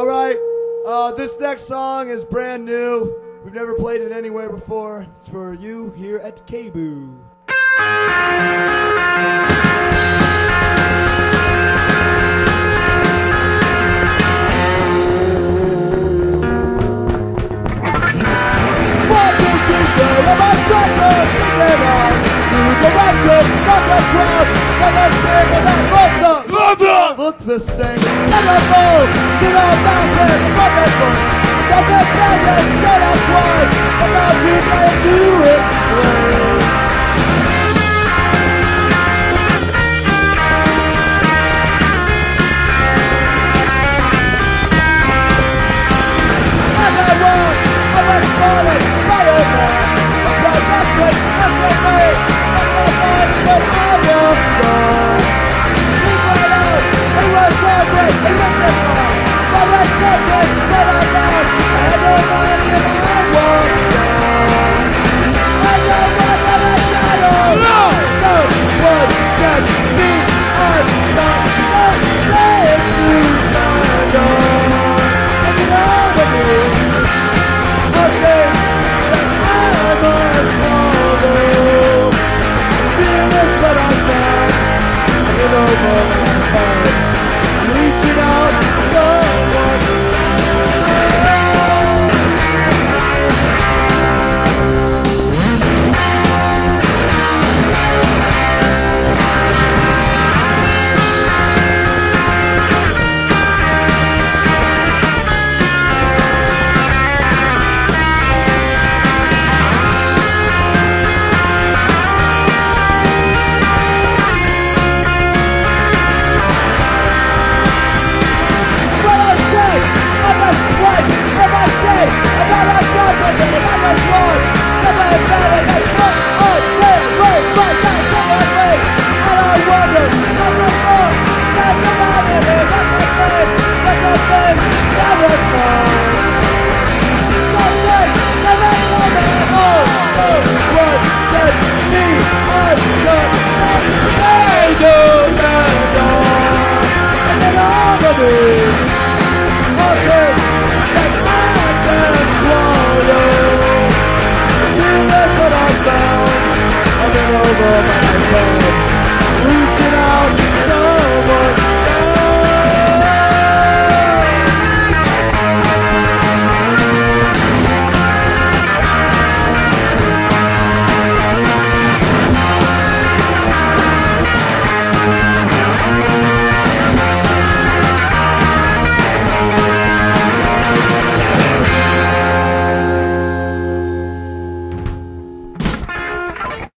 All right, this next song is brand new. We've never played it anywhere before. It's for you here at KBOO. Look the same. Never move to the masses, but they put the presence that I tried, but now too late to explain. As I run, I was falling by a man. The blood metric has been made, but the body that I was gone. He went out, he was perfect, he was different, but let's catch it, but I know.